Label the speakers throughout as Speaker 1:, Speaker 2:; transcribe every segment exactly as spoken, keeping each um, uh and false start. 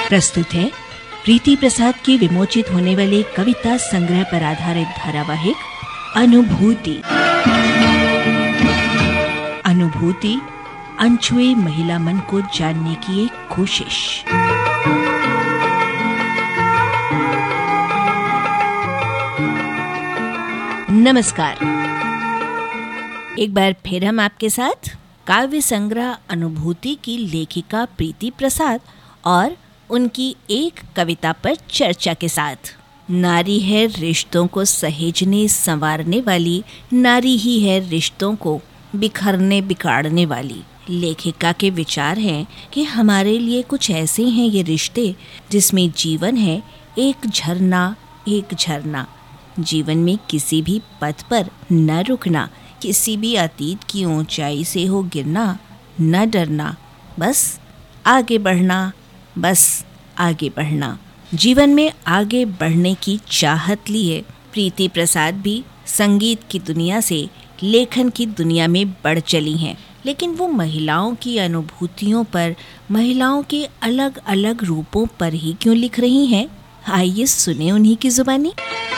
Speaker 1: प्रस्तुत है प्रीति प्रसाद के विमोचित होने वाले कविता संग्रह पर आधारित धारावाहिक अनुभूति। अनुभूति अनछुए महिला मन को जानने की एक कोशिश। नमस्कार, एक बार फिर हम आपके साथ काव्य संग्रह अनुभूति की लेखिका प्रीति प्रसाद और उनकी एक कविता पर चर्चा के साथ। नारी है रिश्तों को सहेजने संवारने वाली, नारी ही है रिश्तों को बिखरने बिगाड़ने वाली। लेखिका के विचार हैं कि हमारे लिए कुछ ऐसे हैं ये रिश्ते जिसमें जीवन है एक झरना एक झरना। जीवन में किसी भी पथ पर न रुकना, किसी भी अतीत की ऊंचाई से हो गिरना, न डरना, बस आगे बढ़ना, बस आगे बढ़ना। जीवन में आगे बढ़ने की चाहत लिए प्रीति प्रसाद भी संगीत की दुनिया से लेखन की दुनिया में बढ़ चली हैं। लेकिन वो महिलाओं की अनुभूतियों पर, महिलाओं के अलग अलग रूपों पर ही क्यों लिख रही हैं? आइए सुने उन्हीं की जुबानी।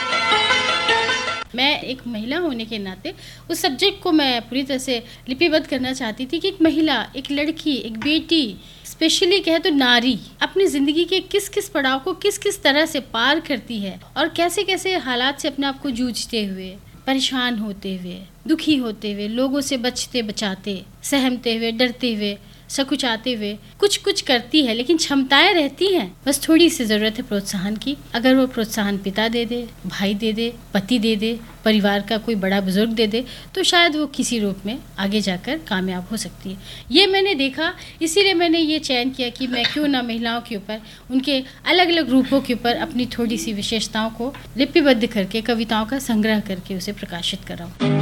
Speaker 2: मैं एक महिला होने के नाते उस सब्जेक्ट को मैं पूरी तरह से लिपिबद्ध करना चाहती थी कि एक महिला, एक लड़की, एक बेटी, स्पेशली कहे तो नारी अपनी ज़िंदगी के किस किस पड़ाव को किस किस तरह से पार करती है और कैसे कैसे हालात से अपने आप को जूझते हुए, परेशान होते हुए, दुखी होते हुए, लोगों से बचते बचाते, सहमते हुए, डरते हुए, सकुचाते हुए कुछ कुछ करती है। लेकिन क्षमताएं रहती हैं, बस थोड़ी सी ज़रूरत है प्रोत्साहन की। अगर वो प्रोत्साहन पिता दे दे, भाई दे दे, पति दे दे, परिवार का कोई बड़ा बुजुर्ग दे दे, तो शायद वो किसी रूप में आगे जाकर कामयाब हो सकती है। ये मैंने देखा, इसीलिए मैंने ये चयन किया कि मैं क्यों ना महिलाओं के ऊपर, उनके अलग अलग रूपों के ऊपर अपनी थोड़ी सी विशेषताओं को लिपिबद्ध करके, कविताओं का संग्रह करके उसे प्रकाशित कराऊँ।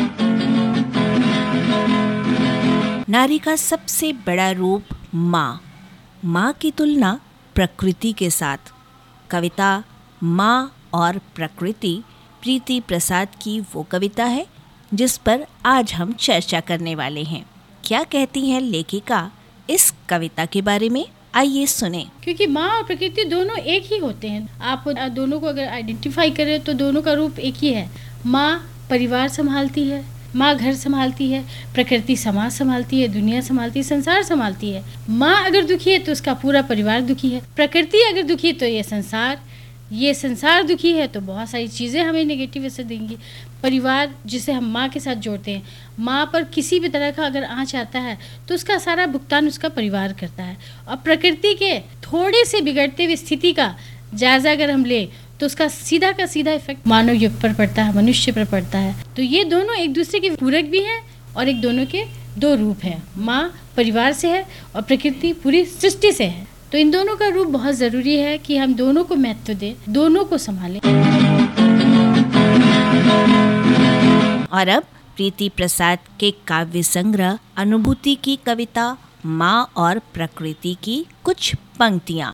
Speaker 1: नारी का सबसे बड़ा रूप माँ, माँ की तुलना प्रकृति के साथ। कविता माँ और प्रकृति प्रीति प्रसाद की वो कविता है जिस पर आज हम चर्चा करने वाले हैं। क्या कहती हैं लेखिका इस कविता के बारे में, आइए सुने।
Speaker 2: क्योंकि माँ और प्रकृति दोनों एक ही होते हैं। आप दोनों को अगर आइडेंटिफाई करें तो दोनों का रूप एक ही है। माँ परिवार संभालती है, माँ घर संभालती है, प्रकृति समाज संभालती है, दुनिया संभालती है, संसार संभालती है। माँ अगर दुखी है तो उसका पूरा परिवार दुखी है, प्रकृति अगर दुखी है तो ये संसार, ये संसार दुखी है तो बहुत सारी चीज़ें हमें नेगेटिव असर देंगी। परिवार जिसे हम माँ के साथ जोड़ते हैं, माँ पर किसी भी तरह का अगर आँच आता है तो उसका सारा भुगतान उसका परिवार करता है। और प्रकृति के थोड़े से बिगड़ते हुए स्थिति का जायज़ा अगर हम लें तो उसका सीधा का सीधा इफेक्ट मानव युग पर पड़ता है, मनुष्य पर पड़ता है। तो ये दोनों एक दूसरे के पूरक भी हैं और एक दोनों के दो रूप हैं। माँ परिवार से है और प्रकृति पूरी सृष्टि से है। तो इन दोनों का रूप बहुत ज़रूरी है कि हम दोनों को महत्व दें, दोनों को संभालें।
Speaker 1: और अब प्रीति प्रसाद के काव्य संग्रह अनुभूति की कविता माँ और प्रकृति की कुछ पंक्तियाँ।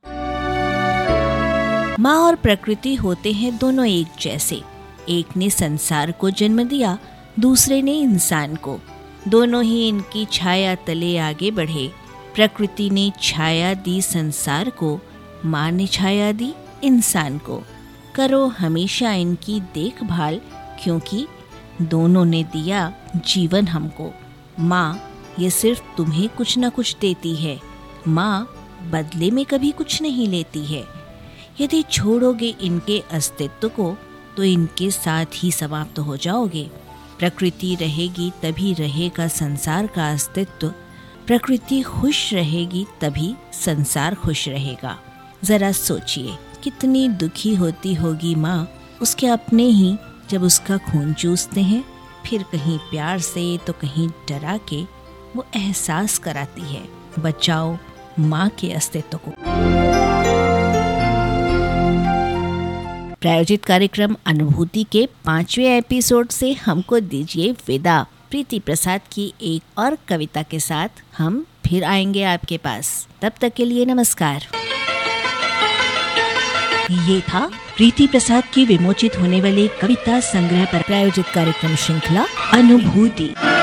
Speaker 1: माँ और प्रकृति होते हैं दोनों एक जैसे। एक ने संसार को जन्म दिया, दूसरे ने इंसान को। दोनों ही इनकी छाया तले आगे बढ़े। प्रकृति ने छाया दी संसार को, माँ ने छाया दी इंसान को। करो हमेशा इनकी देखभाल, क्योंकि दोनों ने दिया जीवन हमको। माँ ये सिर्फ तुम्हें कुछ न कुछ देती है, माँ बदले में कभी कुछ नहीं लेती है। यदि छोड़ोगे इनके अस्तित्व को तो इनके साथ ही समाप्त हो जाओगे। प्रकृति रहेगी तभी रहेगा संसार का अस्तित्व। प्रकृति खुश रहेगी तभी संसार खुश रहेगा। जरा सोचिए कितनी दुखी होती होगी माँ, उसके अपने ही जब उसका खून चूसते हैं, फिर कहीं प्यार से तो कहीं डरा के वो एहसास कराती है। बचाओ माँ के अस्तित्व को। प्रायोजित कार्यक्रम अनुभूति के पांचवें एपिसोड से हमको दीजिए विदा। प्रीति प्रसाद की एक और कविता के साथ हम फिर आएंगे आपके पास। तब तक के लिए नमस्कार। ये था प्रीति प्रसाद की विमोचित होने वाले कविता संग्रह पर प्रायोजित कार्यक्रम श्रृंखला अनुभूति।